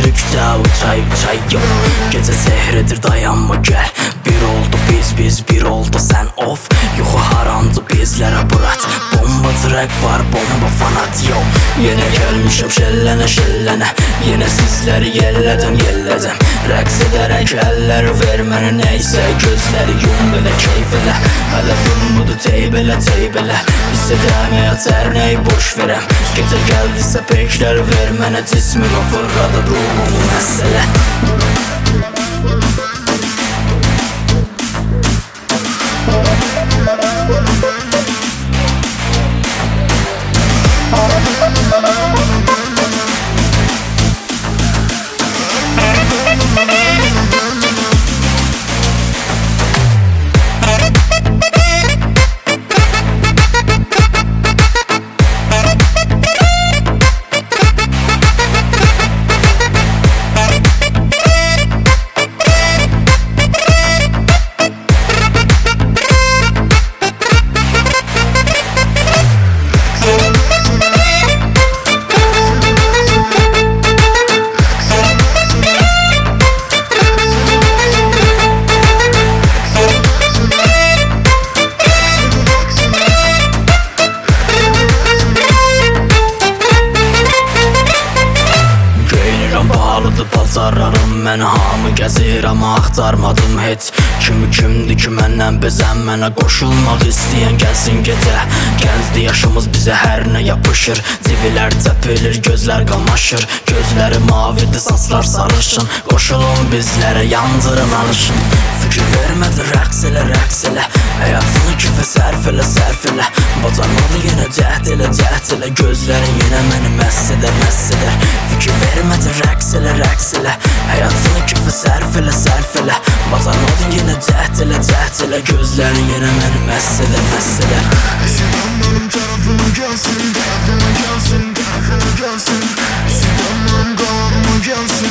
Üfüqdə uçay uçay yox, gecə sehridir dayanma gəl. Bir oldu biz bir oldu sən of. Yuxu harandı bizlərə bırat. Bomba track var, bomba fanat yox. Yenə gəlmişəm şəllənə yenə sizləri yellədim Rəqs edərək əlləri ver mənə neysə. Gözləri yum belə keyf elə. Hədəfim budur teyb elə Hiss edəməyət hər neyi boş verəm. Gecə gəldisə pekləri ver mənə. Cismimi fırladı ruhumu məsələ. Paltarlarım mən hamı gəzir amma axtarmadım heç. Kimi kimdir ki məndən bezən, mənə qoşulmaq istəyən gəlsin gecə. Gəncdir yaşımız bizə hər nə yapışır. Civilər təpilir, gözlər qamaşır. Gözləri mavidir, saçlar sarışın. Qoşulun bizlərə, yandırın alışın. Fikir vermədi rəqs elə həyatını kifə sərf elə Bacarmadı yenə cəhd elə Gözlərin yenə məni məst edər Fikir vermədi rəqs elə həyatını kifə sərf elə Bacarmadı yenə cəhd elə Gözlərin yenə məni məst edər İstəyirəm mənim tərəfimə gəlsin İstəyirəm mənim qanağıma gəlsin